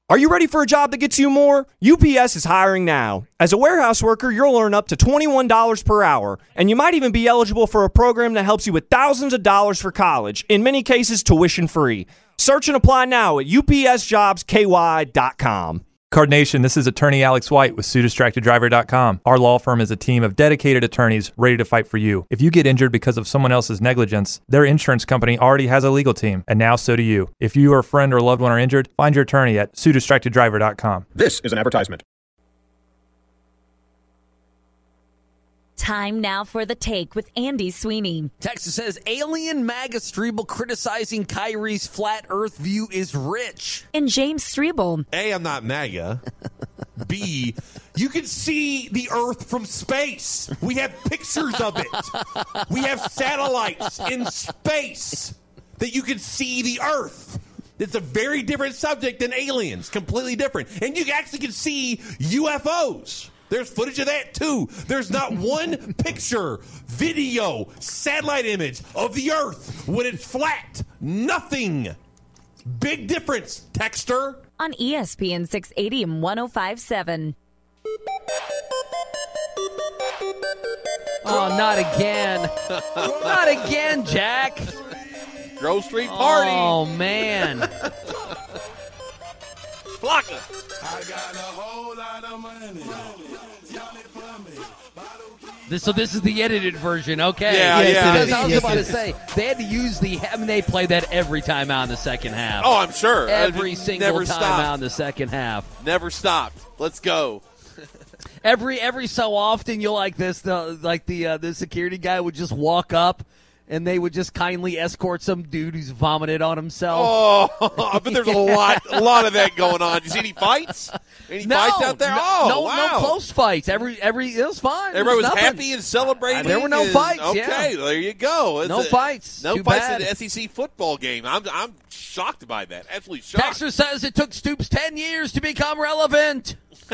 Are you ready for a job that gets you more? UPS is hiring now. As a warehouse worker, you'll earn up to $21 per hour, and you might even be eligible for a program that helps you with thousands of dollars for college, in many cases tuition free. Search and apply now at upsjobsky.com. Card Nation, this is attorney Alex White with SueDistractedDriver.com. Our law firm is a team of dedicated attorneys ready to fight for you. If you get injured because of someone else's negligence, their insurance company already has a legal team, and now so do you. If you or a friend or loved one are injured, find your attorney at SueDistractedDriver.com. This is an advertisement. Time now for The Take with Andy Sweeney. Texas says alien MAGA Strebel criticizing Kyrie's flat earth view is rich. And James Strebel. A, I'm not MAGA. B, you can see the earth from space. We have pictures of it. We have satellites in space that you can see the earth. It's a very different subject than aliens. Completely different. And you actually can see UFOs. There's footage of that, too. There's not one picture, video, satellite image of the Earth when it's flat. Nothing. Big difference, Texter. On ESPN 680 and 105.7. Oh, not again. Not again, Jack. Grove Street Party. Oh, man. Flocka. I got a whole lot of money. So this is the edited version, okay? Yeah, yeah. Because I was about to say, they had to use they play that every time out in the second half. Oh, I'm sure. Every single never time stopped. out in the second half. Never stopped. Let's go. Every so often, you'll like this, the security guy would just walk up, and they would just kindly escort some dude who's vomited on himself. Oh, but there's a lot of that going on. You see any fights? Any fights out there? No Wow. close fights. It was fine. Everybody was Nothing. happy and celebrating. There were no fights. Okay, there you go. No fights. No Too fights bad. in the SEC football game. I'm shocked by that. Absolutely shocked. Texter says it took Stoops 10 years to become relevant.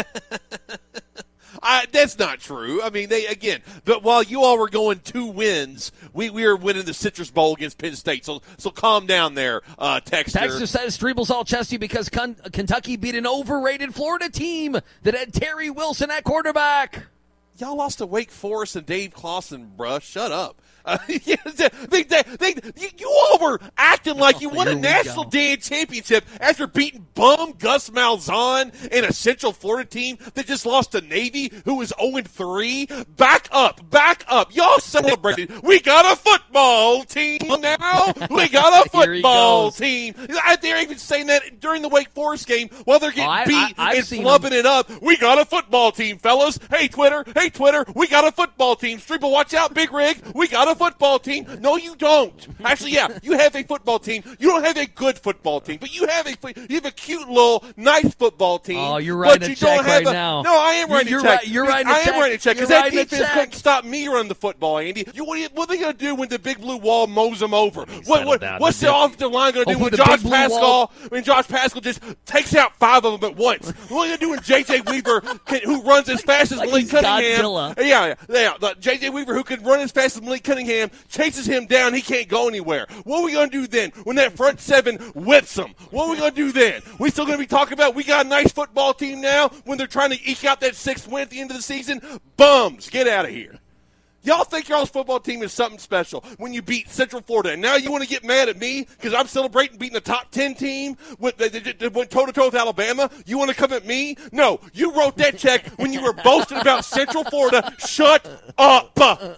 That's not true. I mean, but while you all were going 2 wins, we were winning the Citrus Bowl against Penn State. So calm down there, Texter. Texter says Strebel's all chesty because Kentucky beat an overrated Florida team that had Terry Wilson at quarterback. Y'all lost to Wake Forest and Dave Clawson, bruh. Shut up. You all were acting like you won a national day championship after beating bum Gus Malzahn and a Central Florida team that just lost to Navy, who was 0-3. Back up. Y'all celebrated. We got a football team now. We got a football team. They're even saying that during the Wake Forest game while they're getting beat and flubbing it up. We got a football team, fellas. Hey, Twitter. We got a football team. Streeple, watch out, Big Rig. We got a football team. No, you don't. Actually, yeah, you have a football team. You don't have a good football team, but you have a cute little nice football team. Oh, you're writing a check right now. No, I am writing a check. You're writing a check. I am writing a check because that defense couldn't stop me running the football, Andy. What are they going to do when the big blue wall mows them over? What's the offensive line going to do when Josh Pascal just takes out 5 of them at once? What are they going to do when J.J. Weaver, who runs as fast as Malik Cunningham? Yeah. J.J. Weaver, who can run as fast as Malik Cunningham, chases him down. He can't go anywhere. What are we going to do then when that front 7 whips him? What are we going to do then? We still going to be talking about we got a nice football team now when they're trying to eke out that 6th win at the end of the season? Bums. Get out of here. Y'all think y'all's football team is something special when you beat Central Florida. And now you want to get mad at me because I'm celebrating beating a top 10 team that went toe-to-toe with Alabama? You want to come at me? No, you wrote that check when you were boasting about Central Florida. Shut up.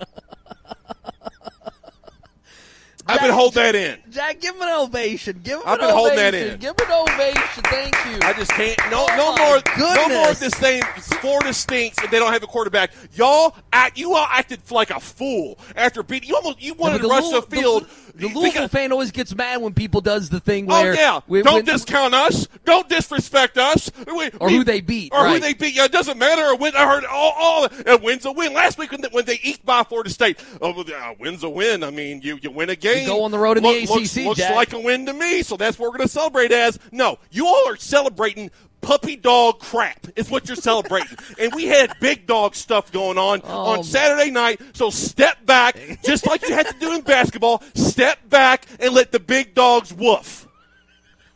I've been holding that in. Jack, give him an ovation. I've been holding that in. Give him an ovation. Thank you. I just can't. No more of this thing. Florida stinks if they don't have a quarterback. You all acted like a fool after beating. You wanted to rush the field. The Louisville fan always gets mad when people does the thing where don't discount us, don't disrespect us, who they beat, who they beat. Yeah, it doesn't matter. I heard a win's a win. Last week when they eked by Florida State, a win's a win. I mean, you win a game. You go on the road in the ACC. Looks like a win to me. So that's what we're going to celebrate as. No, you all are celebrating puppy dog crap is what you're celebrating. And we had big dog stuff going on Saturday night. So step back, just like you had to do in basketball. Step back and let the big dogs woof.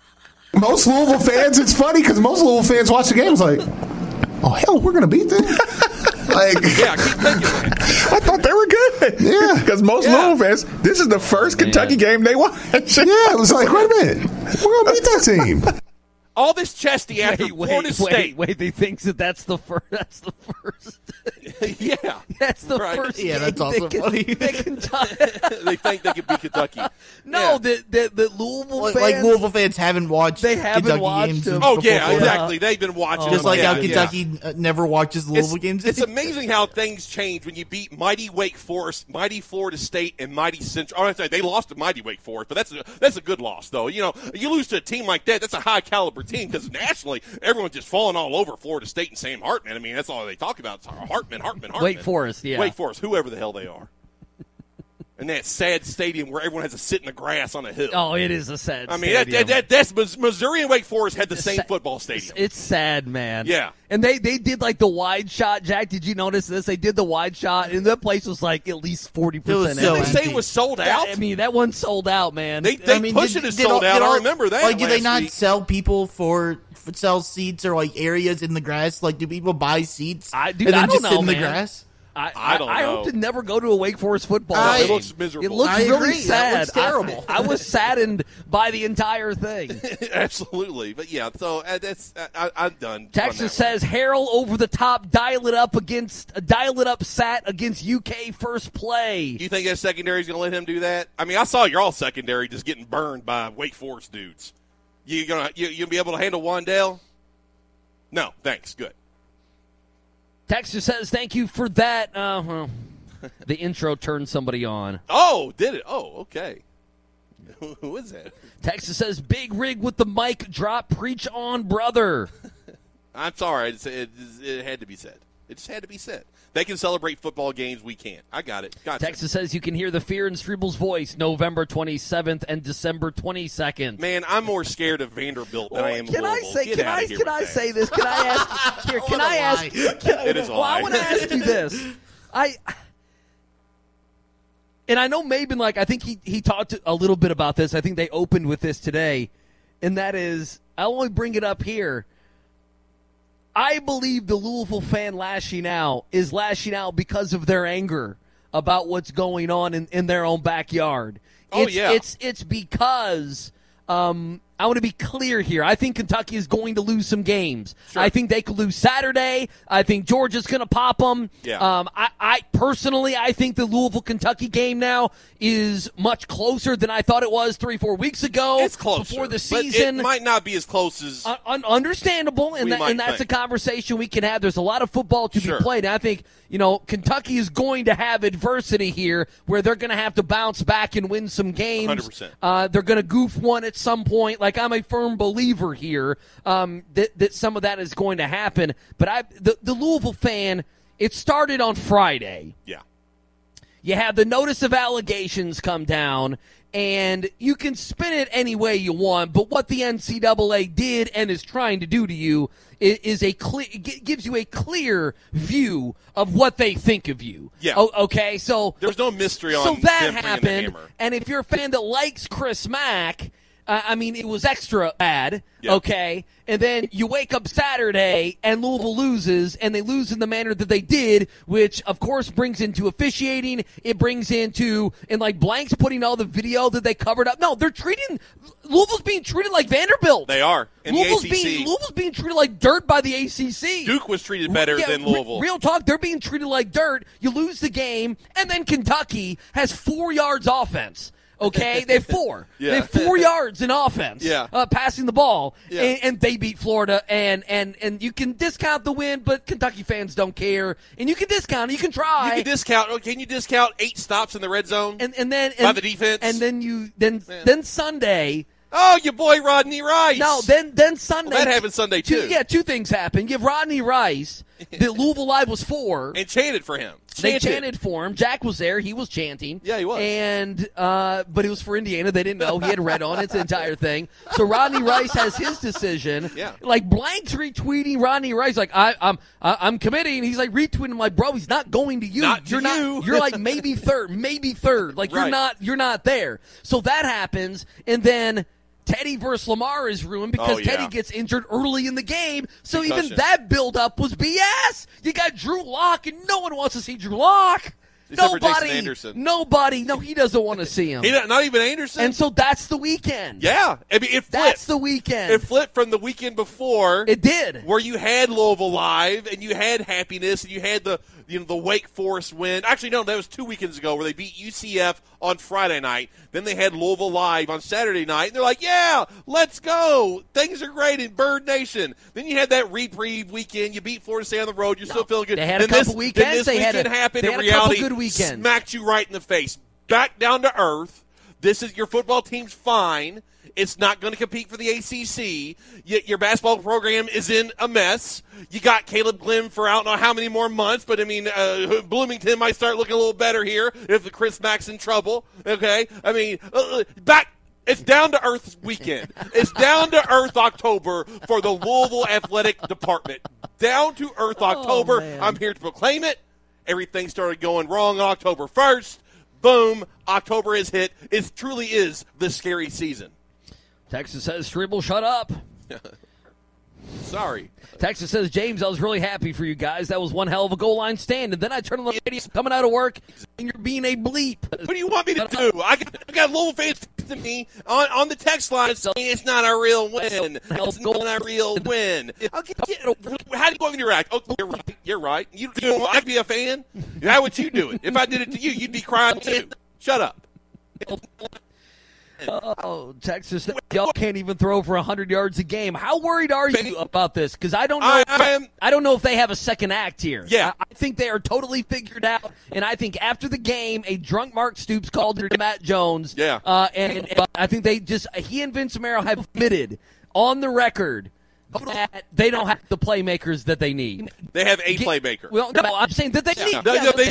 Most Louisville fans, it's funny because most Louisville fans watch the games like, oh, hell, we're going to beat them? Like, yeah, keep thinking that. I thought they were good. Yeah. Because most Louisville fans, this is the first Kentucky game they watch. Yeah, it was like, wait a minute. We're going to beat that team. All this chesty after Florida State. Wait, they think that's the first. That's the first. Yeah. That's the first. Yeah, game that's also funny. They think they can beat Kentucky. No, Yeah. the Louisville fans. Like Louisville fans haven't watched Kentucky games them. Oh, before yeah, Florida. exactly. They've been watching Just them. like Yeah, how Kentucky never watches Louisville games. It's amazing how things change when you beat mighty Wake Forest, mighty Florida State, and mighty Central. Oh, they lost to mighty Wake Forest, but that's a good loss, though. You know, you lose to a team like that, that's a high-caliber team because nationally, everyone's just falling all over Florida State and Sam Hartman. I mean, that's all they talk about. It's Hartman. Wake Forest, yeah. Wake Forest, whoever the hell they are. And that sad stadium where everyone has to sit in the grass on a hill. Oh, it is a sad I mean, stadium. that's Missouri and Wake Forest had the same football stadium. It's sad, man. Yeah. And they did like the wide shot. Jack, did you notice this? They did the wide shot, and that place was like at least 40%. It was so Did they say empty. it was sold out? I mean, that one sold out, man. They push it as did sold out. all- I remember that. Like, do they last not week. sell people for sell seats or like areas in the grass? Like, do people buy seats I and then don't just know, sit in the man. grass? I don't I know. hope to never go to a Wake Forest football No, game. it looks miserable. It looks I really agree. That sad. looks terrible. I was saddened by the entire thing. Absolutely, but yeah. So that's I'm done. Texas says Harrell over the top, dial it up sat against UK first play. You think that secondary is going to let him do that? I mean, I saw your all secondary just getting burned by Wake Forest dudes. You be able to handle Wandale? No, thanks. Good. Texas says thank you for that. The intro turned somebody on. Oh, did it? Oh, okay. Who is that? Texas says big rig with the mic drop. Preach on, brother. I'm sorry. It had to be said. It just had to be said. They can celebrate football games. We can't. I got it. Gotcha. Texas says you can hear the fear in Strebel's voice November 27th and December 22nd. Man, I'm more scared of Vanderbilt than I am Can Louisville. I say? Get Can outta I? here Can with I that. say this? Can I ask? Here, can I ask? It is a Well, I lie. want to ask you this. And I know Maben, like, I think he talked a little bit about this. I think they opened with this today, and that is, I'll only bring it up here. I believe the Louisville fan lashing out is lashing out because of their anger about what's going on in their own backyard. Oh, yeah. It's because I want to be clear here. I think Kentucky is going to lose some games. Sure. I think they could lose Saturday. I think Georgia's going to pop them. Yeah. I personally, I think the Louisville-Kentucky game now is much closer than I thought it was 3-4 weeks ago. It's closer. Before the but season. it might not be as close as Understandable, and, We might that's think. a conversation we can have. There's a lot of football to Sure. be played. And I think, Kentucky is going to have adversity here where they're going to have to bounce back and win some games. 100%. They're going to goof one at some point. Like, I'm a firm believer here that some of that is going to happen. But the Louisville fan, it started on Friday. Yeah. You have the notice of allegations come down, and you can spin it any way you want, but what the NCAA did and is trying to do to you is gives you a clear view of what they think of you. Yeah. Okay, so There's no mystery on so that them bringing the happened, hammer. and if you're a fan that likes Chris Mack, it was extra bad, Yeah. okay? And then you wake up Saturday and Louisville loses, and they lose in the manner that they did, which, of course, brings into officiating. It brings into, and like Blank's putting all the video that they covered up. No, Louisville's being treated like Vanderbilt. They are. In Louisville's the ACC. Louisville's being treated like dirt by the ACC. Duke was treated better Yeah, than Louisville. Real talk, they're being treated like dirt. You lose the game, and then Kentucky has 4 yards offense. Okay, they have 4. Yeah. They have 4 yards in offense. Yeah. Passing the ball, Yeah. and they beat Florida. And you can discount the win, but Kentucky fans don't care. And you can discount it. You can try. You can discount. Can you discount 8 stops in the red zone? and then by the defense? And then Sunday. Oh, your boy Rodney Rice. No, then Sunday. Well, that happened Sunday, too. Two things happened. You have Rodney Rice, that Louisville Live was for. And chanted for him. They chanted for him. Jack was there. He was chanting. Yeah, he was. And but it was for Indiana. They didn't know. He had red on. It's the entire thing. So Rodney Rice has his decision. Yeah. Like Blank's retweeting Rodney Rice. Like I'm committing. He's like retweeting him. Like, bro, he's not going to you. Not to You're not. you. You're like maybe third. Like Right. you're not there. So that happens, and then Teddy versus Lamar is ruined because Teddy gets injured early in the game. So Concussion. even that build-up was BS. You got Drew Lock, and no one wants to see Drew Lock. Except for Jason Anderson. Nobody. No, he doesn't want to see him. Not even Anderson? And so that's the weekend. Yeah. I mean, it flipped. That's the weekend. It flipped from the weekend before. It did. Where you had Louisville Live, and you had Happiness, and you had the Wake Forest win. Actually, no, that was 2 weekends ago where they beat UCF on Friday night. Then they had Louisville Live on Saturday night. And they're like, yeah, let's go. Things are great in Bird Nation. Then you had that reprieve weekend. You beat Florida State on the road. You're still feeling good. They had a couple weekends. Then this weekend happened. They had in a couple reality, good weekends. Smacked you right in the face. Back down to earth. This is your football team's fine. It's not going to compete for the ACC. Your basketball program is in a mess. You got Caleb Glenn for I don't know how many more months, but I mean, Bloomington might start looking a little better here if the Chris Mack's in trouble. Okay, I mean, it's down to earth weekend. It's down to earth October for the Louisville Athletic Department. Down to earth October. I'm here to proclaim it. Everything started going wrong on October 1st. Boom, October is hit. It truly is the scary season. Texas says, Stribble, shut up. Sorry. Texas says, James, I was really happy for you guys. That was one hell of a goal line stand. And then I turned on the radio coming out of work, and you're being a bleep. What do you want me to do? I got Louisville fans to me on the text line saying it's not a real win. It's not a real win. How do you want me to react? Oh, you're right. You don't want to be a fan? How would you do it? If I did it to you, you'd be crying too. Shut up. Oh, Texas, y'all can't even throw for 100 yards a game. How worried are you about this? Because I don't know. I don't know if they have a second act here. Yeah, I think they are totally figured out. And I think after the game, a drunk Mark Stoops called to Matt Jones. Yeah, and I think he and Vince Amaro have admitted on the record that they don't have the playmakers that they need. They have a playmaker. Well, no, I'm saying that they need.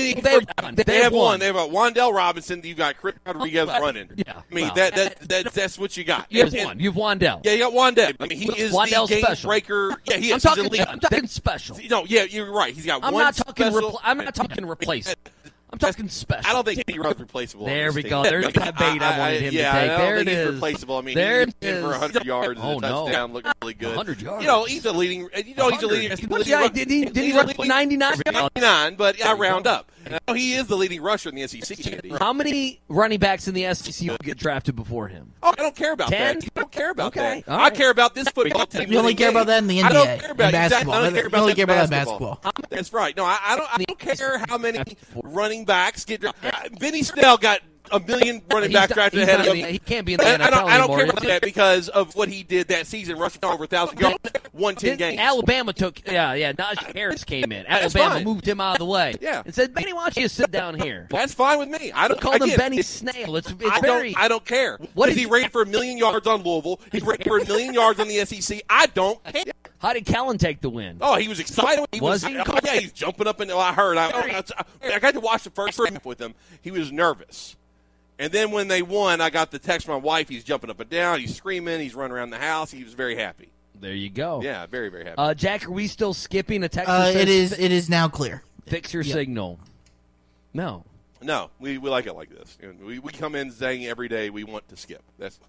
They have one. They have Wandale Robinson. You've got Chris Rodriguez running. Yeah, I mean that's what you got. You have one. You've Wandale. Yeah, you got Wandale. I mean, he is Wandale's the game special. breaker. Yeah, he is. I'm talking special. No, yeah, you're right. He's got I'm one not talking. special. I'm not talking replace. I'm talking special. I don't think he's replaceable. There we go. There's that bait I wanted him to take. There it is. He's replaceable. I mean, there he's in for 100 yards and a touchdown. Looking really good. 100 yards. He's a leading. He's a leading. Did he run 99? 99, but I round up. He is the leading rusher in the SEC. Andy. How many running backs in the SEC will get drafted before him? Oh, I don't care about 10? that. I don't care about that. Right. I care about this football team. You only care about that in the NBA. I don't care about in basketball. I don't care about you only care about basketball. basketball. That's right. No, I don't care how many running backs get drafted. Benny Snell got a million running back drafted ahead of him. He can't be in the NFL I don't anymore. care about that because of what he did that season, rushing over 1,000 yards, won 10 games. Alabama took, Najee Harris came in. Alabama moved him out of the way. Yeah. And said, Benny, why don't you sit down here? That's fine with me. I don't call him Benny Snail. I don't care. Is he rated for 1 million yards on Louisville? He's rated for 1 million yards on the SEC. I don't care. How did Kellen take the win? Oh, he was excited. Was he? Yeah, he's jumping up and I heard. I got to watch the first half with him. He was nervous. And then when they won, I got the text from my wife. He's jumping up and down. He's screaming. He's running around the house. He was very happy. There you go. Yeah, very, very happy. Jack, are we still skipping a Texas? It is now clear. Fix your signal. No, we like it like this. We come in saying every day we want to skip. That's.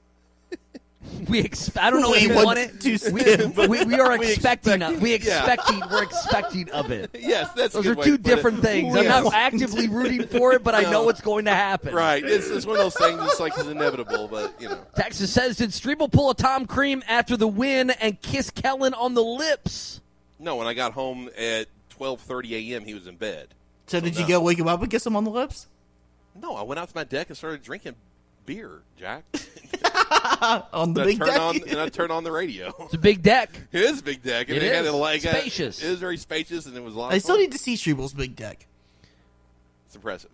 I don't know if we want it to skip. We are expecting. We're expecting of it. Yes, that's. Those are two different things. I'm not actively rooting for it, but I know it's going to happen. Right. It's one of those things. It's like it's inevitable, but Texas says, did Strebel pull a Tom Cream after the win and kiss Kellen on the lips? No. When I got home at 12:30 a.m., he was in bed. So did you go wake him up and kiss him on the lips? No, I went out to my deck and started drinking beer, Jack. On the big deck? And I turned on the radio. It's a big deck. It is a big deck. And it is. Had spacious. It is very spacious, and it was a lot I of still fun. need to see Strebel's big deck. It's impressive.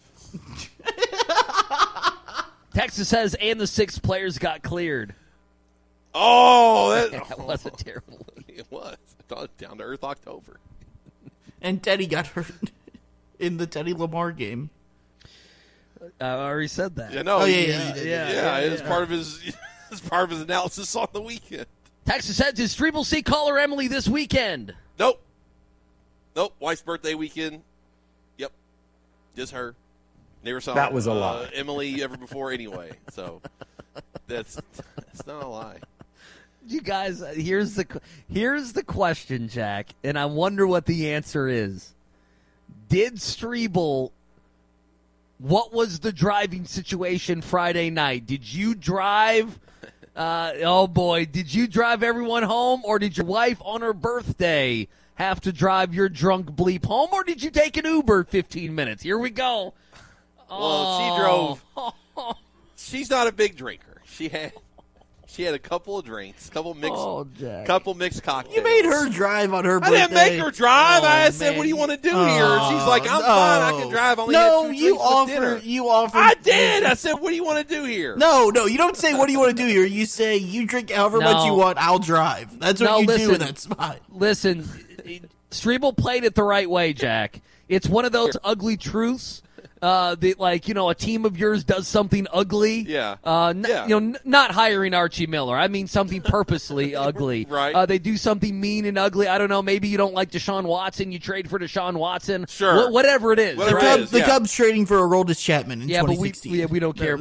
Texas says, and the 6 players got cleared. Oh, that was a terrible one. It was. Down to earth October. And Teddy got hurt in the Teddy Lamar game. I already said that. Yeah, no. Yeah. It was part of his. It's part of his analysis on the weekend. Texas said, did Strebel see caller Emily this weekend? Nope. Wife's birthday weekend. Yep. Just her. Never saw That was a lie. Emily ever before anyway. So that's not a lie. You guys, here's the question, Jack, and I wonder what the answer is. Did Strebel? What was the driving situation Friday night? Did you drive? Oh boy, did you drive everyone home, or did your wife on her birthday have to drive your drunk bleep home, or did you take an Uber 15 minutes? Here we go. Well, she drove. She's not a big drinker. She had a couple of drinks, couple mixed cocktails. You made her drive on her birthday. I didn't make her drive. I said, "What do you want to do here?" She's like, "I'm fine. I can drive." Only had 2 drinks you offer. I did. I said, "What do you want to do here?" No, you don't say, "What do you want to do here?" You say, "You drink however much you want. I'll drive." That's what you do in that spot. Listen, Strebel played it the right way, Jack. It's one of those ugly truths. That, like, a team of yours does something ugly. Yeah. Not hiring Archie Miller. I mean something purposely ugly. Right. They do something mean and ugly. I don't know. Maybe you don't like Deshaun Watson. You trade for Deshaun Watson. Sure. Whatever it is. The Cubs trading for Aroldis Chapman in 2016. But we don't care.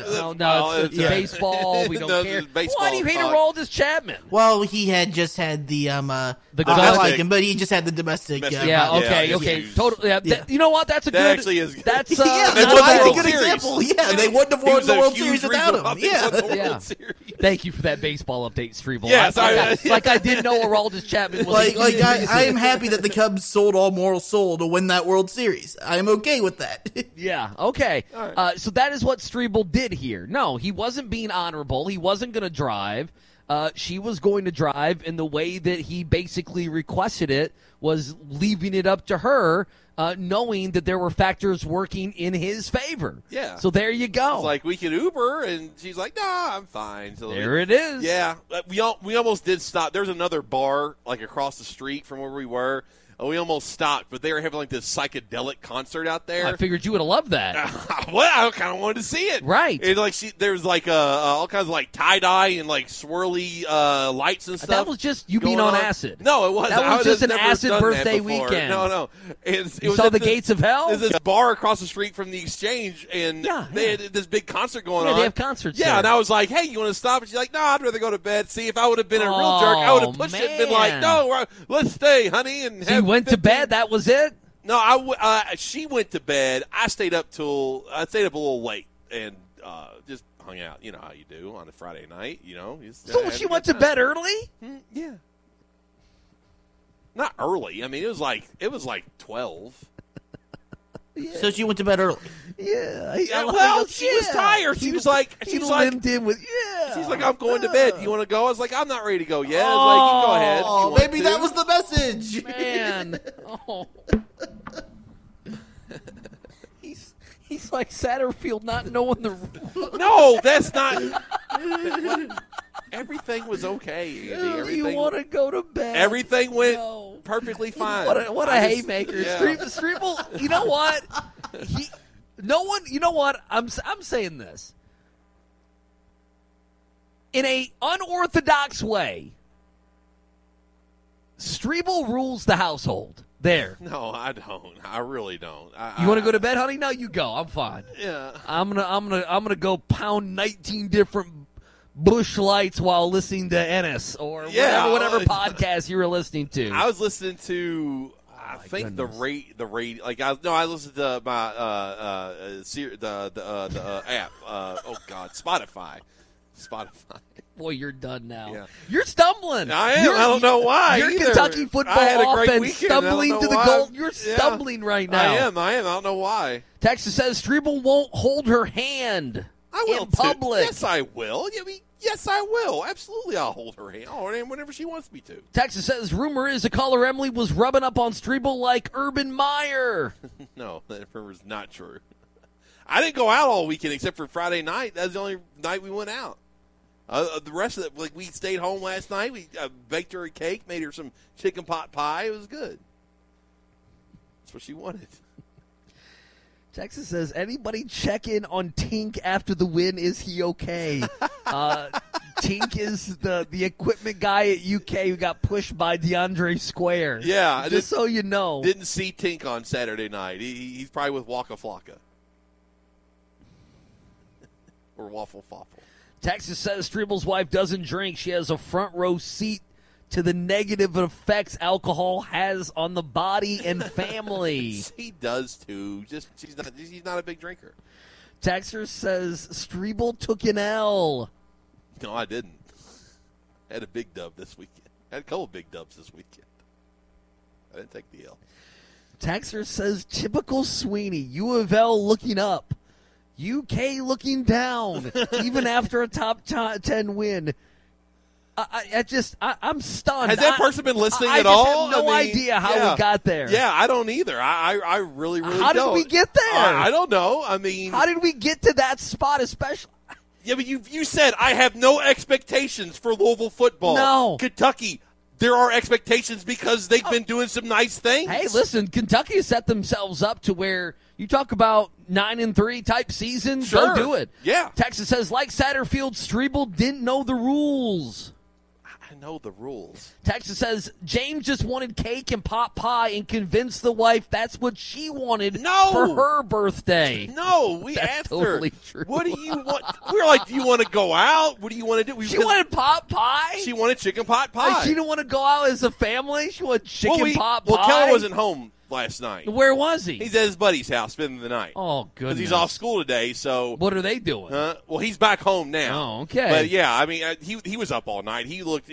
It's baseball. We don't care. Why do you hate Aroldis Chapman? Well, he had just had the I like him, but he just had the domestic. Okay. Totally. You know what? That's a good. That actually is. That's that's a good example. Yeah, they wouldn't have won the World Series without him. Yeah. Thank you for that baseball update, Strebel. Yes, I didn't know Aroldis Chapman was. I am happy that the Cubs sold all moral soul to win that World Series. I am okay with that. Yeah. Okay. Right. So that is what Strebel did here. No, he wasn't being honorable. He wasn't going to drive. She was going to drive, and the way that he basically requested it was leaving it up to her, knowing that there were factors working in his favor. Yeah. So there you go. It's like, we can Uber, and she's like, "Nah, I'm fine." So it is. Yeah. We almost did stop. There's another bar, like, across the street from where we were. We almost stopped, but they were having, like, this psychedelic concert out there. I figured you would have loved that. Well, I kind of wanted to see it. Right. And, like, there's, like, all kinds of, like, tie-dye and, like, swirly lights and stuff. That was just you being on acid. No, it wasn't. That was just an never acid done birthday that before. weekend. No. You saw the gates of hell? There's this bar across the street from the Exchange, and they had this big concert going on. Yeah, they have concerts there. And I was like, "Hey, you want to stop?" And she's like, "No, I'd rather go to bed." See, if I would have been a real jerk, I would have pushed it and been like, "No, let's stay, honey." And so you went to bed? That was it? No, she went to bed. I stayed up a little late and just hung out. You know how you do on a Friday night. So she went to bed early? Yeah. Not early. I mean, it was like 12. Yeah. So she went to bed early. Yeah. She was tired. She was like, in with, she's like, "I'm going to bed. You want to go?" I was like, "I'm not ready to go yet." I was like, "You go ahead." Oh, maybe that was the message. Man. He's like Satterfield not knowing the rules. No, that's not. Everything was okay, Andy. You want to go to bed? Everything went perfectly fine. What a haymaker! Yeah. Strebel, you know what? You know what? I'm saying this in a unorthodox way. Strebel rules the household. There. No, I don't. I really don't. You want to go to bed, honey? No, you go. I'm fine. Yeah. I'm gonna go pound 19 different Bush Lights while listening to Ennis or whatever podcast you were listening to. I was listening to. I think the rate. Like I listened to my the app. Spotify. Boy, you're done now. Yeah. You're stumbling. I am. I don't know why. Your either. Kentucky football offense stumbling to the goal. You're stumbling right now. I am. I don't know why. Texas says Strebel won't hold her hand in public. Yes, I will. Yes, I will. Absolutely, I'll hold her hand. Whenever she wants me to. Texas says, rumor is the caller Emily was rubbing up on Strebel like Urban Meyer. No, that rumor's not true. I didn't go out all weekend except for Friday night. That was the only night we went out. The rest of it, like, we stayed home last night. We baked her a cake, made her some chicken pot pie. It was good. That's what she wanted. Texas says, anybody check in on Tink after the win? Is he okay? Tink is the equipment guy at UK who got pushed by DeAndre Square. Yeah. Just so you know. Didn't see Tink on Saturday night. He's probably with Waka Flocka. or waffle faffle. Texas says Strebel's wife doesn't drink. She has a front row seat to the negative effects alcohol has on the body and family. She does too. Just she's not a big drinker. Texter says Strebel took an L. No, I didn't. I had a big dub this weekend. I had a couple big dubs this weekend. I didn't take the L. Texter says typical Sweeney. U of L looking up. UK looking down. Even after a top 10 win. I'm stunned. Has that person been listening at all? I just have no idea how we got there. Yeah, I don't either. I really don't. How did we get there? I don't know. I mean, how did we get to that spot especially? Yeah, but you said I have no expectations for Louisville football. No. Kentucky, there are expectations because they've been doing some nice things. Hey, listen, Kentucky has set themselves up to where you talk about 9-3 type season. Sure. Go do it. Yeah. Texas says, like Satterfield, Strebel didn't know the rules. I know the rules. Texas says James just wanted cake and pot pie and convinced the wife that's what she wanted for her birthday. No, we that's asked totally her. True. What do you want? We were like, do you want to go out? What do you want to do? She wanted pot pie? She wanted chicken pot pie. Like she didn't want to go out as a family? She wanted chicken pot pie? Well, Keller wasn't home last night. Where was he? He's at his buddy's house spending the night. Oh, goodness. Because he's off school today, so. What are they doing? Well, he's back home now. Oh, okay. But, yeah, I mean, he was up all night.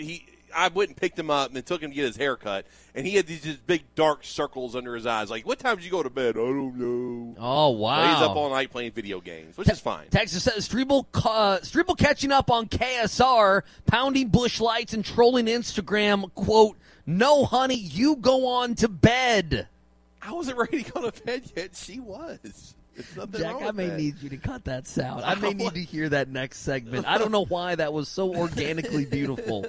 I went and picked him up and then took him to get his hair cut, and he had these just big dark circles under his eyes. Like, what time did you go to bed? I don't know. Oh, wow. So he's up all night playing video games, which is fine. Texas says Strebel catching up on KSR, pounding Busch Lights and trolling Instagram, quote, no, honey, you go on to bed. I wasn't ready to go to bed yet. She was. Jack, I may need you to cut that sound. I may need to hear that next segment. I don't know why that was so organically beautiful.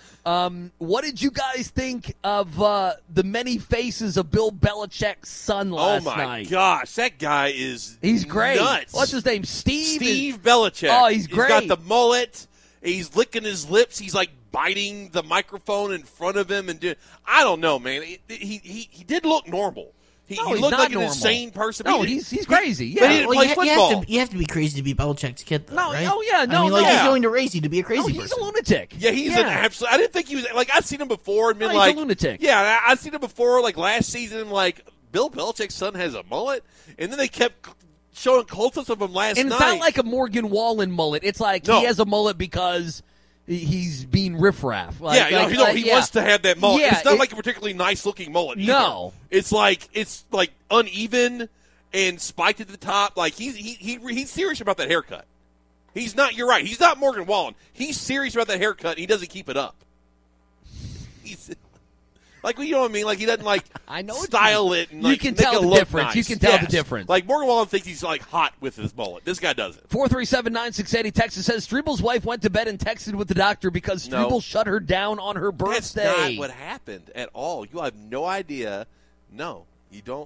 What did you guys think of the many faces of Bill Belichick's son last night? Oh, my gosh. That guy is He's great. Nuts. What's his name? Steve Belichick. Oh, he's great. He's got the mullet. He's licking his lips. He's like biting the microphone in front of him. And I don't know, man. He did look normal. He looked like an insane person. No, he's crazy. Yeah, but he didn't play football. You have to be crazy to be Belichick's kid, though, right? Oh, yeah, no, I mean, he's going to raise you to be a crazy person. He's a lunatic. Yeah, he's an absolute. I didn't think he was like. I'd seen him before and been he's like a lunatic. Yeah, I'd seen him before, like last season. Like Bill Belichick's son has a mullet, and then they kept showing clips of him last night. And it's not like a Morgan Wallen mullet. It's like he has a mullet because he's being riffraff. Like, he wants to have that mullet. Yeah, it's not like a particularly nice-looking mullet either. No. It's like uneven and spiked at the top. Like he's serious about that haircut. He's not. You're right. He's not Morgan Wallen. He's serious about that haircut. And he doesn't keep it up. He's like, you know what I mean? Like he doesn't style it and you can tell the difference. Nice. You can tell the difference. Like Morgan Wallen thinks he's like hot with his mullet. This guy doesn't. 437-9680 Texas says Strebel's wife went to bed and texted with the doctor because Strebel shut her down on her birthday. That's not what happened at all. You have no idea. No, you don't.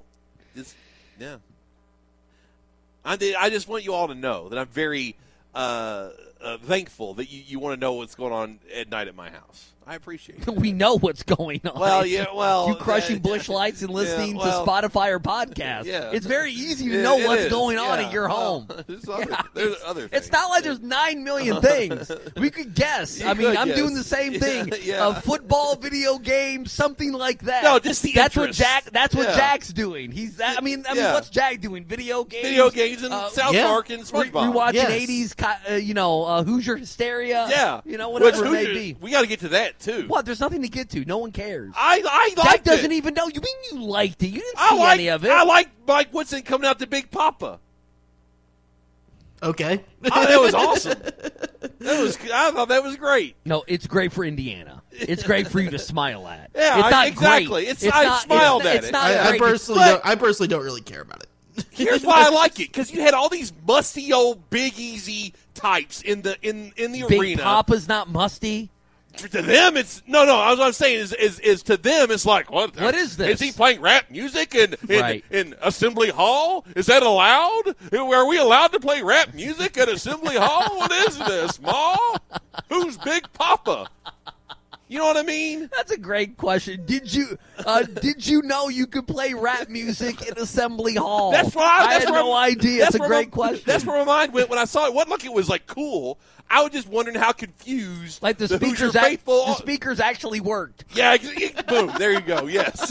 I just want you all to know that I'm very thankful that you want to know what's going on at night at my house. I appreciate it. We know what's going on. Well, you crushing Busch Lights and listening to Spotify or podcast. Yeah. It's very easy to know what's going on at your home. There's other things. It's not like there's 9 million things. We could guess. I'm doing the same thing. A football, video game, something like that. No, just the interest. That's what Jack's doing. What's Jack doing? Video games. Video games and South Park and SpongeBob. Rewatching 80s. Hoosier Hysteria. Yeah. Whatever it may be. We got to get to that too. What? There's nothing to get to. No one cares. I liked Jack doesn't it. even know. You mean you liked it? You didn't see any of it. I like Mike Woodson coming out to Big Papa. Okay. That was awesome. I thought that was great. No, it's great for Indiana. It's great for you to smile at. Yeah, it's not exactly. Great. I smiled at it. I personally don't really care about it. Here's why I like it, because you had all these musty old Big Easy types in the Big arena. Big Papa's not musty. To them, it's no. What I'm saying is to them, it's like what? What is this? Is he playing rap music in Assembly Hall? Is that allowed? Are we allowed to play rap music at Assembly Hall? What is this, Ma? Who's Big Papa? You know what I mean? That's a great question. Did you know you could play rap music in Assembly Hall? I had no idea. It's a great question. That's where my mind went when I saw it. It wasn't like it was like cool. I was just wondering how confused like the Hoosier speakers faithful. The speakers actually worked. Yeah, boom. There you go. Yes.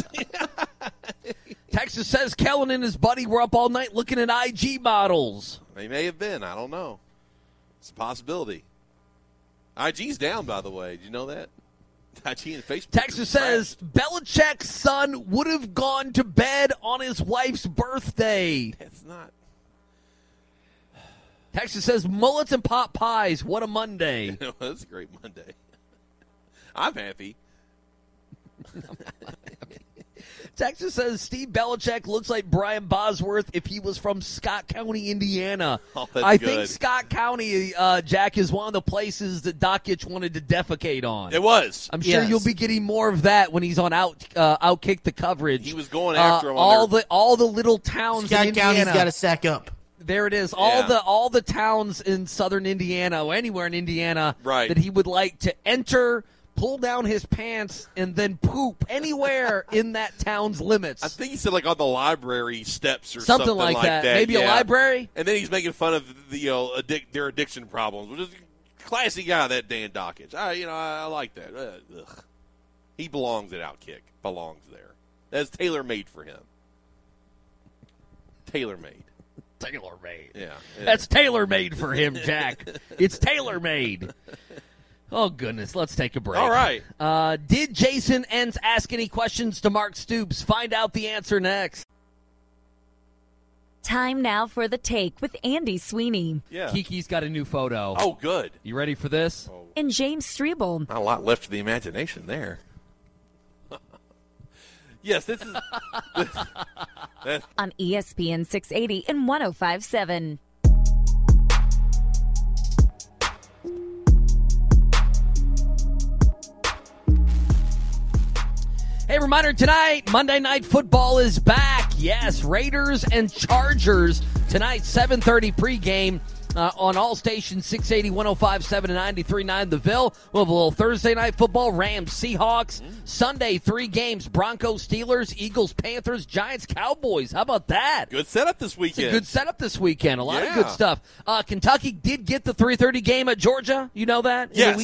Texas says Kellen and his buddy were up all night looking at IG models. They may have been. I don't know. It's a possibility. IG's down, by the way. Did you know that? IG and Facebook. Texas says Belichick's son would have gone to bed on his wife's birthday. That's not. Texas says mullets and pot pies. What a Monday. Well, that's a great Monday. I'm happy. Texas says Steve Belichick looks like Brian Bosworth if he was from Scott County, Indiana. Oh, that's I good. think Scott County, Jack, is one of the places that Dockich wanted to defecate on. It was. I'm sure you'll be getting more of that when he's on Outkick the coverage. He was going after him. All the little towns Scott in Indiana. County's got to sack up. There it is. All the towns in southern Indiana or anywhere in Indiana that he would like to enter, pull down his pants, and then poop anywhere in that town's limits. I think he said like on the library steps or something like that. Maybe a library. And then he's making fun of the their addiction problems, which is a classy guy, that Dan Dockich. I like that. Ugh. He belongs at Outkick. Belongs there. That's tailor-made for him. Tailor-made. Tailor-made. Yeah. That's tailor-made for him, Jack. It's tailor-made. Oh, goodness. Let's take a break. All right. Did Jason Entz ask any questions to Mark Stoops? Find out the answer next. Time now for The Take with Andy Sweeney. Yeah. Kiki's got a new photo. Oh, good. You ready for this? And James Strebel. Not a lot left of the imagination there. Yes, this is... on ESPN 680 and 105.7. Hey, reminder tonight, Monday Night Football is back. Yes, Raiders and Chargers tonight, 7:30 pregame on all stations, 680, 105.7, and 93.9 The Ville. We'll have a little Thursday Night Football, Rams, Seahawks. Sunday, 3 games, Broncos, Steelers, Eagles, Panthers, Giants, Cowboys. How about that? Good setup this weekend. It's a good setup this weekend. A lot of good stuff. Kentucky did get the 3:30 game at Georgia. You know that? Yes,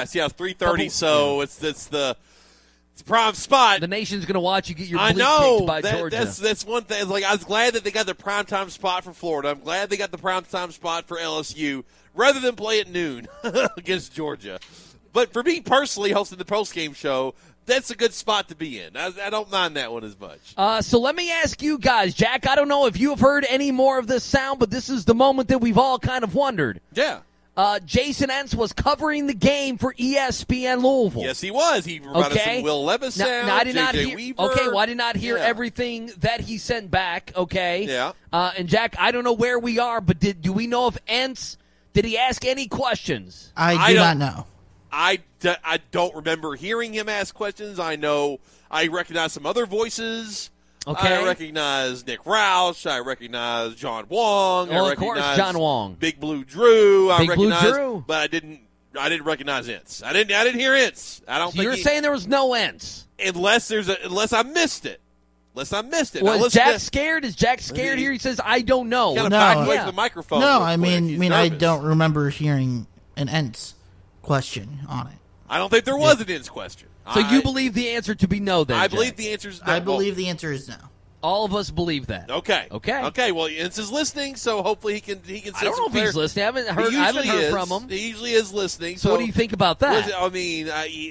3:30, so it's the... It's a prime spot. The nation's going to watch you get your bleep kicked by Georgia. That's one thing. Like, I was glad that they got the primetime spot for Florida. I'm glad they got the primetime spot for LSU rather than play at noon against Georgia. But for me personally, hosting the postgame show, that's a good spot to be in. I don't mind that one as much. So let me ask you guys, Jack, I don't know if you have heard any more of this sound, but this is the moment that we've all kind of wondered. Yeah. Jason Entz was covering the game for ESPN Louisville. Yes, he was. He provided some Will Levis sound, I did not J.J. hear, Weaver. Okay, well, I did not hear everything that he sent back, okay? Yeah. And, Jack, I don't know where we are, but do we know if Entz, did he ask any questions? I do not know. I don't remember hearing him ask questions. I know I recognize some other voices. Okay. I recognize Nick Roush. I recognize John Wong. Well, I of course, recognize John Wong. Big Blue Drew. Big Blue Drew. But I didn't recognize Entz. I didn't hear Entz. I don't. So you're saying there was no Entz? Unless I missed it. Was Jack scared? Is Jack scared here? He says, I don't know. Kind of back away from the microphone. No, I mean, I don't remember hearing an Entz question on it. I don't think there was an Entz question. So you believe the answer to be no, then? I believe the answer is no. I believe the answer is no. All of us believe that. Okay. Well, Entz is listening, so hopefully he can. I don't know if he's listening. I haven't heard from him. He usually is listening. So what do you think about that? I mean,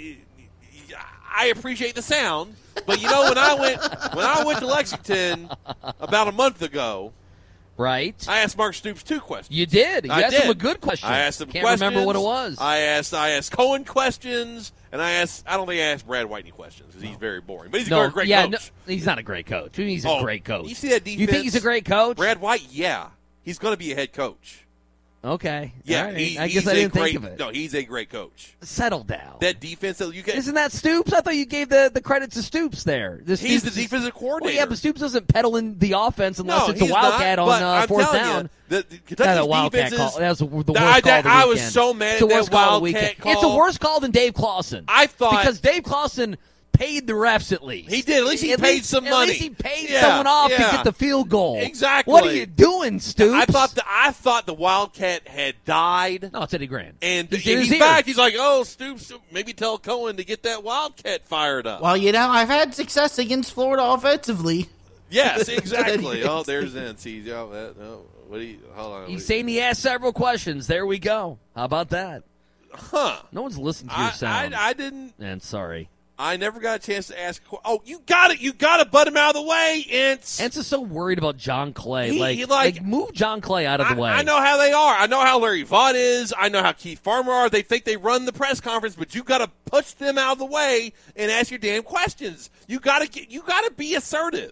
I appreciate the sound, but you know, when I went to Lexington about a month ago. Right. I asked Mark Stoops 2 questions. You did. You asked him a good question. I asked him Can't questions. remember what it was. I asked Cohen questions, and I don't think I asked Brad White any questions because he's very boring. But he's a great coach. No, he's not a great coach. I mean, he's a great coach. You see that defense? You think he's a great coach? Brad White, yeah. He's going to be a head coach. Okay. Yeah, right. I guess I didn't think of it. No, he's a great coach. Settle down. That defense that you get. Isn't that Stoops? I thought you gave the credit to Stoops there. He's the defensive coordinator. Well, yeah, but Stoops doesn't pedal in the offense unless it's a wildcat on fourth down. The Kentucky's wildcat defense call. That was the worst call of the weekend. I was so mad at that wildcat call. It's a worse call than Dave Clawson. I thought because Dave Clawson paid the refs at least. He did. At least he paid some money. At least he paid someone off to get the field goal. Exactly. What are you doing, Stoops? I thought the Wildcat had died. No, it's Eddie Grant. And he's back. He's like, oh, Stoops, maybe tell Cohen to get that Wildcat fired up. Well, I've had success against Florida offensively. Yes, exactly. Oh, there's NC. Hold on. He's saying he asked several questions. There we go. How about that? Huh. No one's listened to your sound. I didn't. And sorry. I never got a chance to ask. Oh, you got it. You got to butt him out of the way, Ince. Ince is so worried about John Clay. Like, move John Clay out of the way. I know how they are. I know how Larry Vaught is. I know how Keith Farmer are. They think they run the press conference, but you got to push them out of the way and ask your damn questions. You got to be assertive.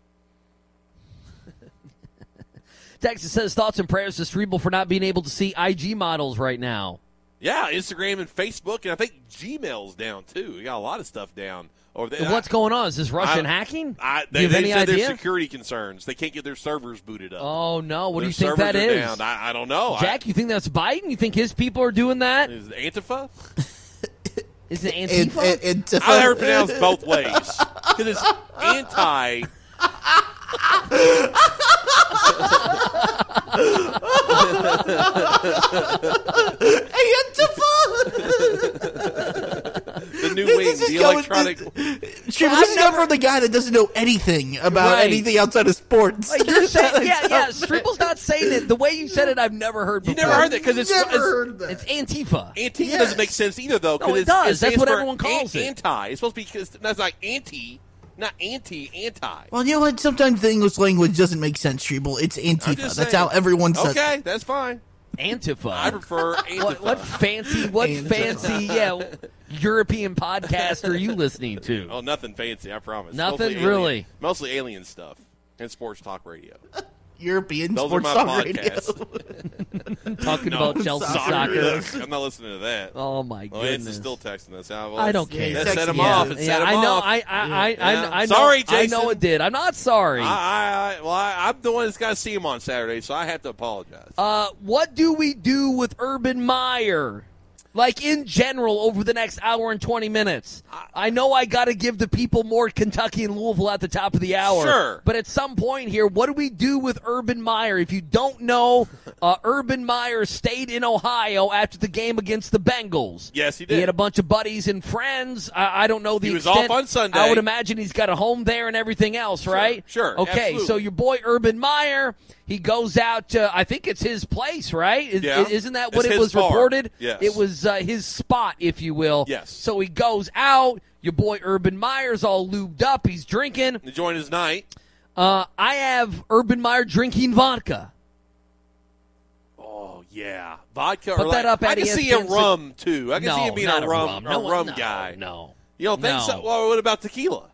Texas says thoughts and prayers to Strebel for not being able to see IG models right now. Yeah, Instagram and Facebook, and I think Gmail's down, too. We got a lot of stuff down over there. What's going on? Is this Russian hacking? They have any said idea? there's security concerns. They can't get their servers booted up. Oh, no. What do you Their think that servers are is? down. I don't know. Jack, you think that's Biden? You think his people are doing that? Is it Antifa? Is it Antifa? Antifa. I never pronounce both ways. Because it's anti... The new wing, the electronic. This is coming from the guy that doesn't know anything about anything outside of sports. Like you're saying, yeah. Strebel's not saying it the way you said it. I've never heard before. You never heard that because it's Antifa. Antifa doesn't make sense either, though. No, it does. That's what everyone calls it. Anti. It's supposed to be because that's like anti. Not anti. Well, you know what? Sometimes the English language doesn't make sense, Strebel. It's Antifa. That's how everyone says it. Okay, that's fine. Antifa. I prefer Antifa. What fancy, European podcast are you listening to? Oh, nothing fancy, I promise. Nothing really. Mostly alien stuff and sports talk radio. European Those sports are my talk podcasts. Talking about Chelsea soccer. I'm not listening to that. Oh my goodness! It's is still texting us. I don't care. That set him off. I know. I know. Sorry, Jason. I know it did. I'm not sorry. I'm the one that's got to see him on Saturday, so I have to apologize. What do we do with Urban Meyer? Like, in general, over the next hour and 20 minutes. I know I got to give the people more Kentucky and Louisville at the top of the hour. Sure. But at some point here, what do we do with Urban Meyer? If you don't know, Urban Meyer stayed in Ohio after the game against the Bengals. Yes, he did. He had a bunch of buddies and friends. I don't know the extent. He was off on Sunday. I would imagine he's got a home there and everything else, right? Sure. Okay, absolutely. So your boy Urban Meyer, he goes out to, I think it's his place, right? Isn't that what it was reported? Yes. It was his spot, if you will. Yes. So he goes out. Your boy Urban Meyer's all lubed up. He's drinking. Enjoying his night. I have Urban Meyer drinking vodka. Oh, yeah. Vodka. Put that up at I can see him rum, too. I can see him being a rum guy. No. You don't think so? Well, what about tequila?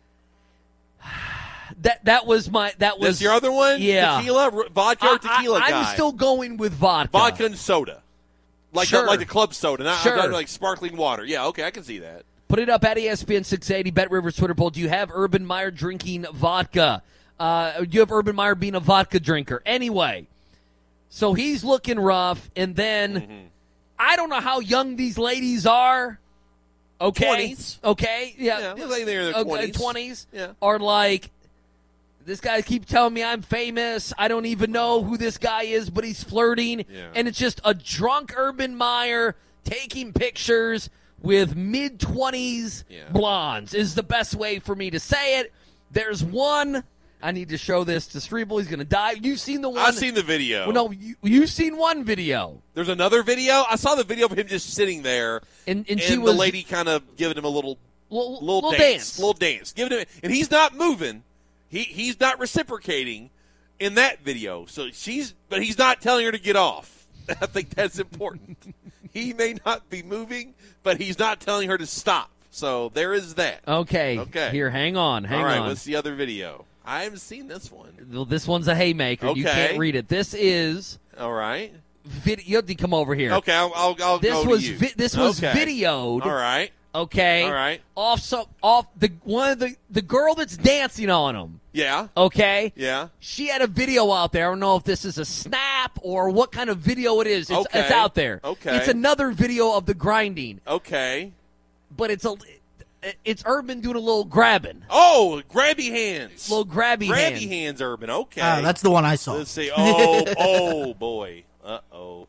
That was That's your other one? Yeah. Tequila? Vodka or tequila guy? I'm still going with vodka. Vodka and soda. Like the club soda, not like sparkling water. Yeah, okay, I can see that. Put it up at ESPN 680, Bet Rivers Twitter poll. Do you have Urban Meyer drinking vodka? Do you have Urban Meyer being a vodka drinker? Anyway, so he's looking rough, and then I don't know how young these ladies are. Okay. 20s. Okay, Yeah, like they're in their 20s. 20s Yeah. are like, this guy keeps telling me I'm famous. I don't even know who this guy is, but he's flirting. Yeah. And it's just a drunk Urban Meyer taking pictures with mid-20s blondes is the best way for me to say it. There's one. I need to show this to Strebel. He's going to die. You've seen the one. I've seen the video. Well, no, you've seen one video. There's another video. I saw the video of him just sitting there, and she was, the lady kind of giving him a little dance. Little dance. Giving him, and he's not moving. He's not reciprocating in that video. So but he's not telling her to get off. I think that's important. He may not be moving, but he's not telling her to stop. So there is that. Okay. Here, hang on. All right, what's the other video? I haven't seen this one. Well, this one's a haymaker. Okay. You can't read it. This is all right. video. You have to come over here. Okay, I'll go This to was you. this was Okay. videoed. All right. Okay. All right. Off the girl that's dancing on him. Yeah. Okay. Yeah. She had a video out there. I don't know if this is a snap or what kind of video it is. It's Okay. out there. Okay. It's another video of the grinding, Okay. but it's Urban doing a little grabbing. Oh, grabby hands. Little grabby hands, Urban. Okay. That's the one I saw. Let's see. Oh boy. Uh-oh.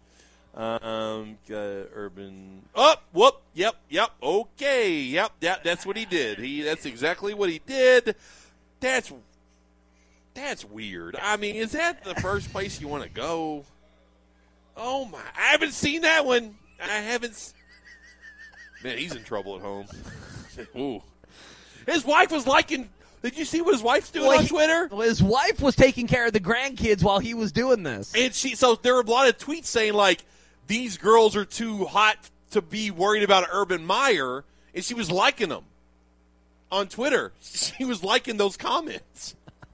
Urban. Oh, whoop. Yep. Okay. Yep. That's what he did. That's exactly what he did. That's weird. I mean, is that the first place you want to go? Oh my! I haven't seen that one. I haven't. Man, he's in trouble at home. Ooh. His wife was liking. Did you see what his wife's doing on Twitter? Well, his wife was taking care of the grandkids while he was doing this. And so there were a lot of tweets saying like, these girls are too hot to be worried about Urban Meyer, and she was liking them on Twitter. She was liking those comments.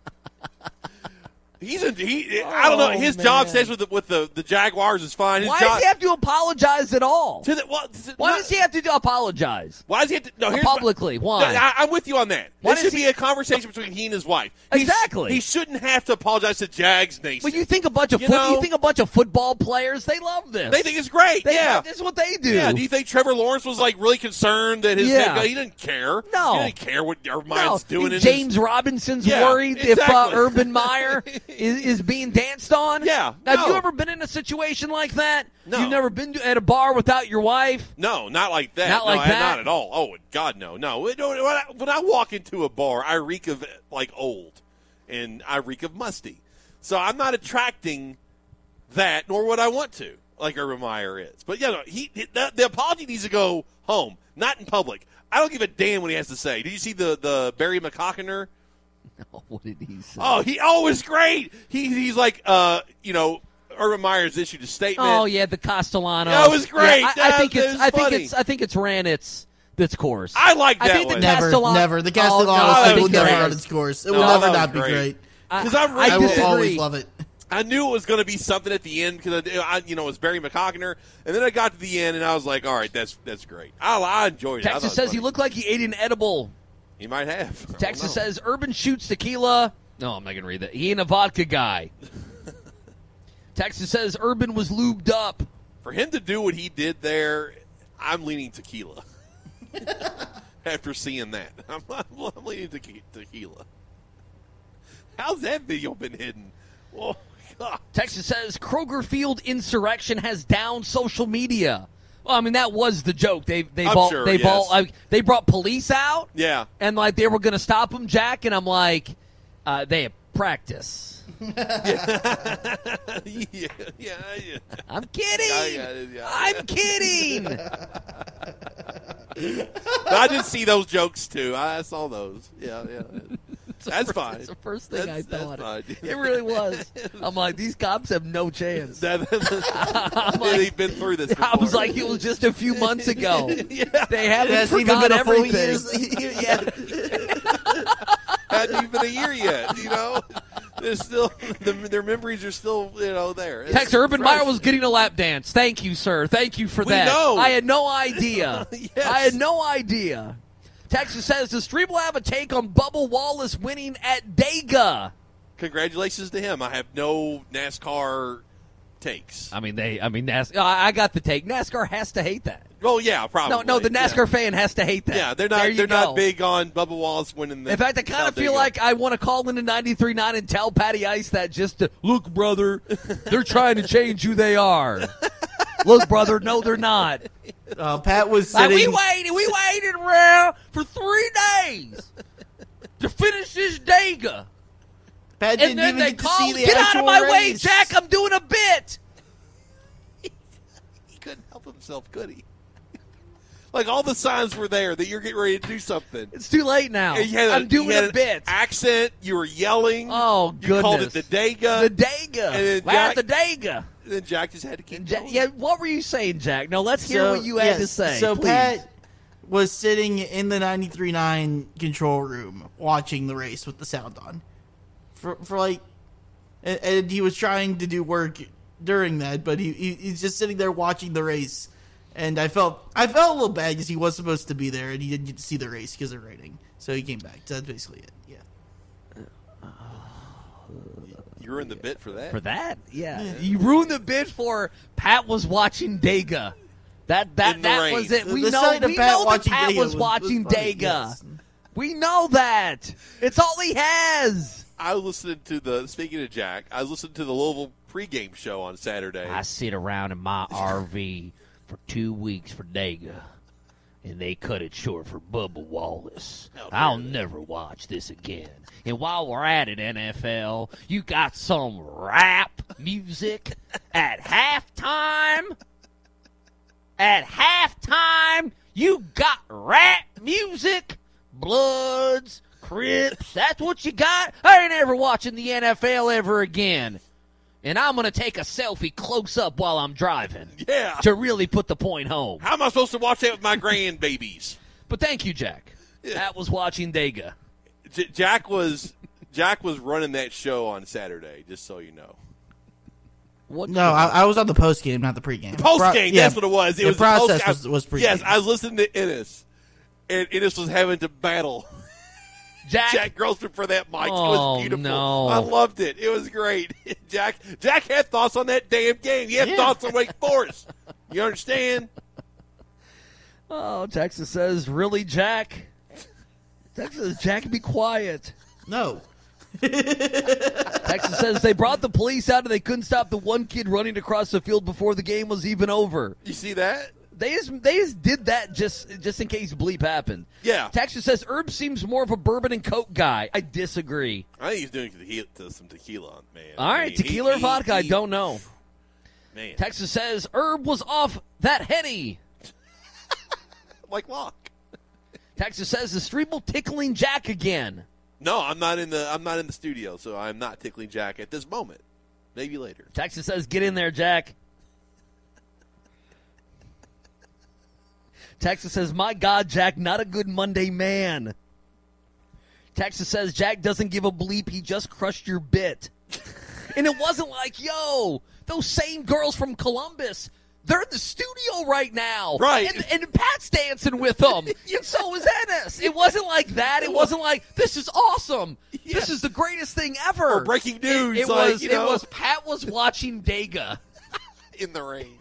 I don't know. His job stays with the Jaguars is fine. Why does he have to apologize at all? Why does he have to apologize? Why does he have to? No, publicly. Why? I'm with you on that. There should be a conversation between he and his wife. Exactly. He shouldn't have to apologize to Jags Nation. But you think a bunch of football players, they love this. They think it's great. This is what they do. Yeah. Do you think Trevor Lawrence was like really concerned that his head coach, he didn't care? No. He didn't care what Urban's doing. James Robinson's worried if Urban Meyer is being danced on? Yeah. Have you ever been in a situation like that? No. You've never been at a bar without your wife? No, not like that. Not like that? Not at all. Oh, God, no. No. When I walk into a bar, I reek of, like, old, and I reek of musty. So I'm not attracting that, nor would I want to, like Urban Meyer is. But, the apology needs to go home, not in public. I don't give a damn what he has to say. Did you see the Barry McCockiner? No, what did he say? Oh, it was great. He's like, Urban Meyer's issued a statement. Oh yeah, the Castellanos. That was great. Yeah, I think it's ran its course. I like that. I think one. Never. The Castellanos thing will never run its course. It will never not be great. Because I will always love it. I knew it was going to be something at the end because it was Barry McCockiner, and then I got to the end and I was like, all right, that's great. I enjoyed it. Texas says he looked like he ate an edible. He might have. Texas says Urban shoots tequila. No, I'm not going to read that. He ain't a vodka guy. Texas says Urban was lubed up. For him to do what he did there, I'm leaning tequila. After seeing that, I'm leaning tequila. How's that video been hidden? Oh, God. Texas says Kroger Field insurrection has downed social media. Well, I mean that was the joke. They brought police out. Yeah, and like they were going to stop him, Jack. And I'm like, they have practice. yeah. I'm kidding. I'm kidding. I did see those jokes too. I saw those. Yeah. That's fine. That's the first thing I thought. It really was. I'm like, these cops have no chance. They've been through this before. I was like, it was just a few months ago. Yeah. They haven't forgot everything. Hadn't even been a year yet, They're still their memories are still, there. Tex Urban Meyer was getting a lap dance. Thank you, sir. Thank you for that. Know. I had no idea. Yes. I had no idea. Texas says, does Stream will have a take on Bubba Wallace winning at Dega? Congratulations to him. I have no NASCAR takes. I got the take. NASCAR has to hate that. Oh yeah, probably. No, the NASCAR fan has to hate that. Yeah, they're not big on Bubba Wallace winning the. In fact, I kind of feel like I want to call into 93.9 and tell Patty Ice that just to look, brother, they're trying to change who they are. Look, brother, no, they're not. Pat was sitting. We waited around for 3 days to finish this Dega. Pat didn't even get to see the get out of my way, race. Jack! I'm doing a bit. He couldn't help himself, could he? Like all the signs were there that you're getting ready to do something. It's too late now. I'm doing a bit. Accent. You were yelling. Oh, goodness. You called it the Dega. The Dega. And then the Dega. And then Jack just had to keep going. Yeah, what were you saying, Jack? No, let's hear what you had to say. So please. Pat was sitting in the 93.9 control room watching the race with the sound on. For like, and he was trying to do work during that, but he's just sitting there watching the race, and I felt a little bad because he was supposed to be there and he didn't get to see the race because of rating, so he came back. So that's basically it. Yeah. You ruined the bit for that. For that, yeah. You ruined the bit for Pat was watching Dega. That was it. We know that Pat was watching Dega. Yes. We know that. It's all he has. I was listening to speaking of Jack, I was listening to the Louisville pregame show on Saturday. I sit around in my RV for 2 weeks for Dega, and they cut it short for Bubba Wallace. I'll never watch this again. And while we're at it, NFL, you got some rap music at halftime? At halftime, you got rap music? Bloods, Crips, that's what you got? I ain't ever watching the NFL ever again. And I'm going to take a selfie close up while I'm driving. Yeah. To really put the point home. How am I supposed to watch that with my grandbabies? But thank you, Jack. Yeah. That was watching Dega. Jack was running that show on Saturday, just so you know. I was on the post game, not the pregame. The post game, that's what it was. The process was pregame. Yes, I was listening to Ennis, and Ennis was having to battle Jack Grossman for that mic. It was beautiful. No. I loved it. It was great. Jack had thoughts on that damn game. He had thoughts on Wake Forest. You understand? Oh, Texas says, really, Jack? Texas says, Jack, be quiet. No. Texas says they brought the police out and they couldn't stop the one kid running across the field before the game was even over. You see that? They just did that just in case bleep happened. Yeah. Texas says Herb seems more of a bourbon and Coke guy. I disagree. I think he's doing some tequila, man. All right, tequila or vodka, I don't know. Man. Texas says Herb was off that Henny. Like Locke. Texas says the Streeble tickling Jack again. No, I'm not in the studio, so I'm not tickling Jack at this moment. Maybe later. Texas says, get in there, Jack. Texas says, my God, Jack, not a good Monday man. Texas says, Jack doesn't give a bleep. He just crushed your bit. And it wasn't like, yo, those same girls from Columbus, they're in the studio right now. Right. And Pat's dancing with them. Yeah. And so is Ennis. It wasn't like that. It wasn't like, this is awesome. Yeah. This is the greatest thing ever. Or breaking news. It was Pat was watching Dega. In the rain.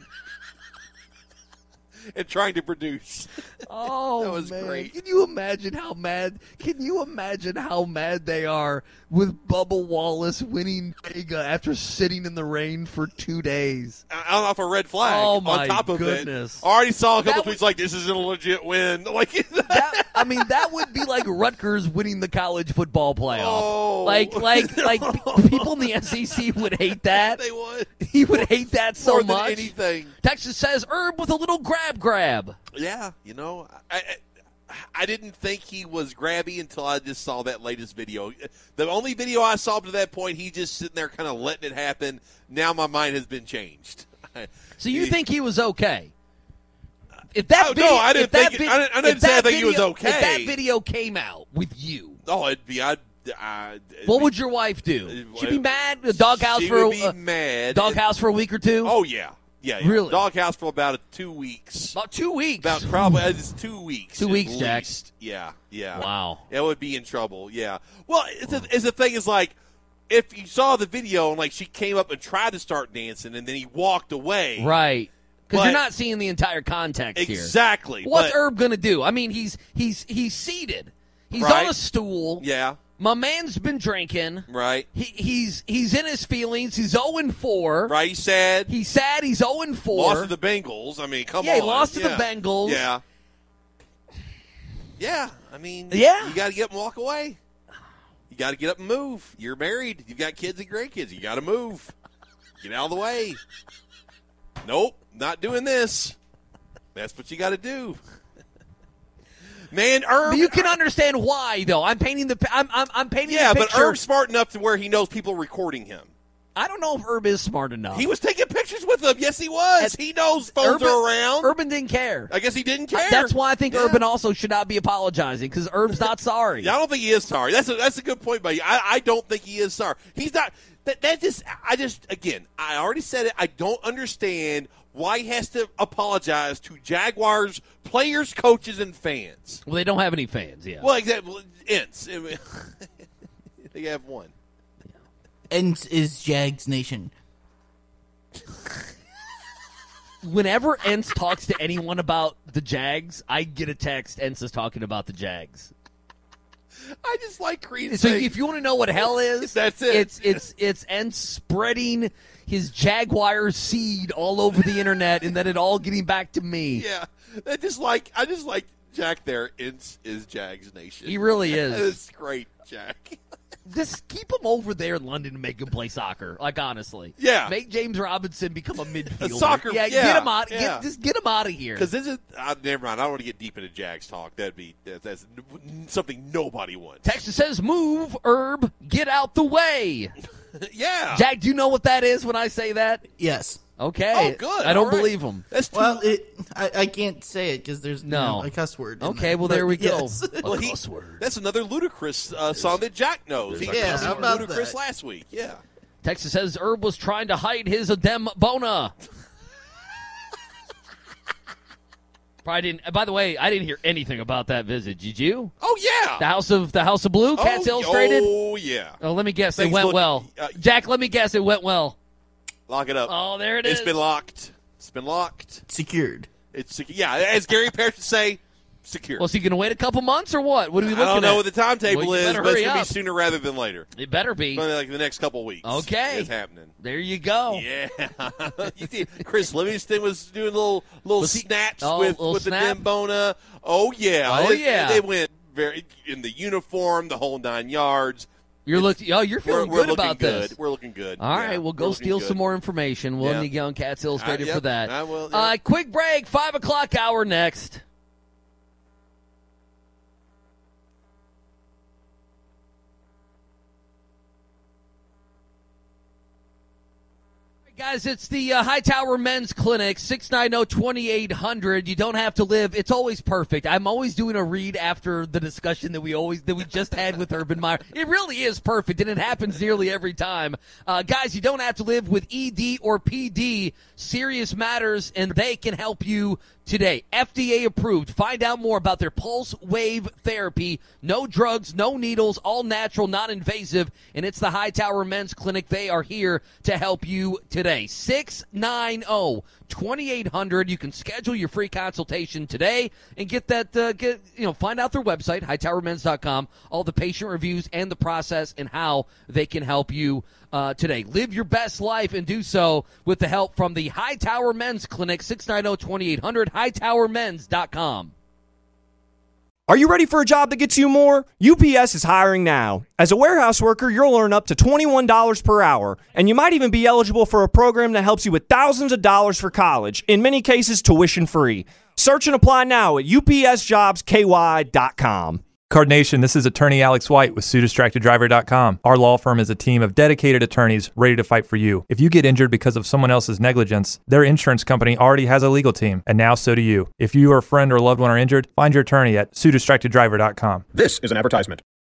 And trying to produce. Oh, that was man. great. Can you imagine how mad they are with Bubba Wallace winning Dega after sitting in the rain for 2 days? Off a red flag. Oh, my on top of goodness. It. I already saw a couple tweets like, this isn't a legit win. Like that would be like Rutgers winning the college football playoff. Oh. Like people in the SEC would hate that. They would. He would hate that so More much. than anything. Texas says Herb with a little grab. Yeah, I didn't think he was grabby until I just saw that latest video. The only video I saw to that point, he just sitting there kind of letting it happen. Now my mind has been changed. So you think he was okay? If that video, no, I didn't think. I didn't say I think he was okay. If that video came out with you, it'd be. What would your wife do? She'd be mad. The doghouse for mad. Doghouse for a week or two. Oh yeah. Yeah, really? Doghouse for about 2 weeks. About 2 weeks? About probably it's 2 weeks. 2 weeks, Jack. Yeah. Wow. It would be in trouble, yeah. Well, the thing is, like, if you saw the video and, like, she came up and tried to start dancing and then he walked away. Right. Because you're not seeing the entire context here. Exactly. What's Herb going to do? I mean, he's seated. He's on a stool. Yeah. My man's been drinking. Right. He's in his feelings. He's 0-4. Right. He's sad. He's 0-4. Lost to the Bengals. I mean, come on. Yeah, he lost to the Bengals. Yeah. Yeah. I mean, yeah. You got to get up and walk away. You got to get up and move. You're married. You've got kids and grandkids. You got to move. Get out of the way. Nope. Not doing this. That's what you got to do. Man, Herb. But you can understand why, though. I'm painting the. I'm painting the picture. Yeah, but Herb's smart enough to where he knows people are recording him. I don't know if Herb is smart enough. He was taking pictures with them. Yes, he was. He knows phones are around. Urban didn't care. I guess he didn't care. That's why I think Urban also should not be apologizing, because Herb's not sorry. Yeah, I don't think he is sorry. That's a good point, buddy. I don't think he is sorry. He's not. Again, I already said it. I don't understand why he has to apologize to Jaguars players, coaches, and fans. Well, they don't have any fans, yeah. Well, exactly. Ents. They have one. Ents is Jags Nation. Whenever Entz talks to anyone about the Jags, I get a text, Entz is talking about the Jags. I just like Creed. So if you want to know what hell is, that's it. It's Entz spreading his Jaguar seed all over the internet, and then it all getting back to me. Yeah, I just like Jack there. Entz is Jags Nation. He really is. It's great, Jack. Just keep him over there in London and make him play soccer. Like, honestly. Yeah. Make James Robinson become a midfielder. Soccer. Yeah, get him out. Just get him out of here. Because this is never mind. I don't want to get deep into Jags talk. That's something nobody wants. Texas says, "Move, Herb, get out the way." Yeah. Jack, do you know what that is when I say that? Yes. Okay. Oh, good. I don't All right. believe him. That's too Well, I can't say it because there's a cuss word. Okay, well, there we go. Yes. A cuss word. That's another Ludacris song that Jack knows. He Yeah, was how about Ludacris that? last week. Yeah. Texas says Herb was trying to hide his Adem Bona. Probably didn't. By the way, I didn't hear anything about that visit. Did you? Oh yeah. The House of Blue, Cats Illustrated. Oh yeah. Oh, let me guess. Things It went look- well. Jack, let me guess. It went well. Lock it up. Oh, there it is. It's been locked. It's been locked. Secured. Yeah, as Gary Parrish would say, secure. Was he going to wait a couple months or what? What are we looking at? I don't know what the timetable Well, you is, better but it's hurry going to be up. sooner rather than later. It better be. Probably like the next couple weeks. Okay. It's happening. There you go. Yeah. You see, Chris Livingston was doing little Was he- snaps Oh, with little the snap? Dembona. Oh, yeah. Oh, yeah. They went very in the uniform, the whole 9 yards. You're feeling we're good looking about good. this. We're looking good. All right, well, go steal some more information. We'll need to get on Cats Illustrated Yep, for that. I will, yeah. Quick break, 5 o'clock hour next. Guys, it's the Hightower Men's Clinic, 690-2800. You don't have to live. It's always perfect. I'm always doing a read after the discussion that we just had with Urban Meyer. It really is perfect, and it happens nearly every time. Guys, you don't have to live with ED or PD. Serious matters, and they can help you today. FDA approved. Find out more about their pulse wave therapy. No drugs, no needles, all natural, non-invasive, and it's the Hightower Men's Clinic. They are here to help you today. 690-2800. You can schedule your free consultation today and get that. Find out their website, hightowermens.com, all the patient reviews and the process and how they can help you today. Live your best life and do so with the help from the Hightower Men's Clinic, 690-2800, hightowermens.com. Are you ready for a job that gets you more? UPS is hiring now. As a warehouse worker, you'll earn up to $21 per hour, and you might even be eligible for a program that helps you with thousands of dollars for college, in many cases tuition free. Search and apply now at upsjobsky.com. Card Nation, this is attorney Alex White with SueDistractedDriver.com. Our law firm is a team of dedicated attorneys ready to fight for you. If you get injured because of someone else's negligence, their insurance company already has a legal team, and now so do you. If you or a friend or loved one are injured, find your attorney at SueDistractedDriver.com. This is an advertisement.